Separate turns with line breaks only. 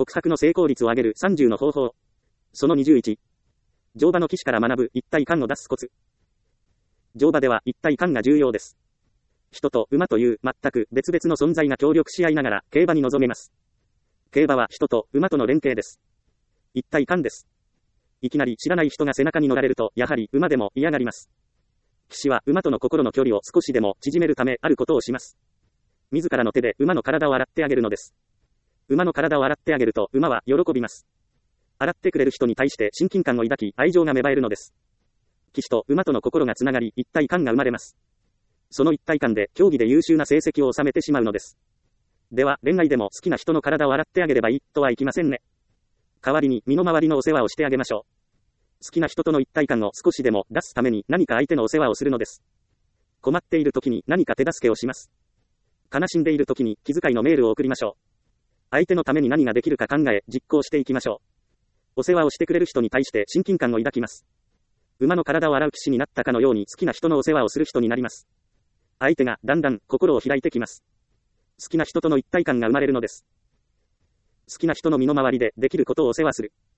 告白の成功率を上げる30の方法。その21。乗馬の騎士から学ぶ一体感を出すコツ。乗馬では一体感が重要です。人と馬という全く別々の存在が協力し合いながら競馬に臨めます。競馬は人と馬との連携です。一体感です。いきなり知らない人が背中に乗られると、やはり馬でも嫌がります。騎士は馬との心の距離を少しでも縮めるためあることをします。自らの手で馬の体を洗ってあげるのです。馬の体を洗ってあげると馬は喜びます。洗ってくれる人に対して親近感を抱き愛情が芽生えるのです。騎士と馬との心がつながり一体感が生まれます。その一体感で競技で優秀な成績を収めてしまうのです。では恋愛でも好きな人の体を洗ってあげればいいとはいきませんね。代わりに身の回りのお世話をしてあげましょう。好きな人との一体感を少しでも出すために何か相手のお世話をするのです。困っている時に何か手助けをします。悲しんでいる時に気遣いのメールを送りましょう。相手のために何ができるか考え実行していきましょう。お世話をしてくれる人に対して親近感を抱きます。馬の体を洗う騎士になったかのように好きな人のお世話をする人になります。相手がだんだん心を開いてきます。好きな人との一体感が生まれるのです。好きな人の身の回りでできることをお世話する。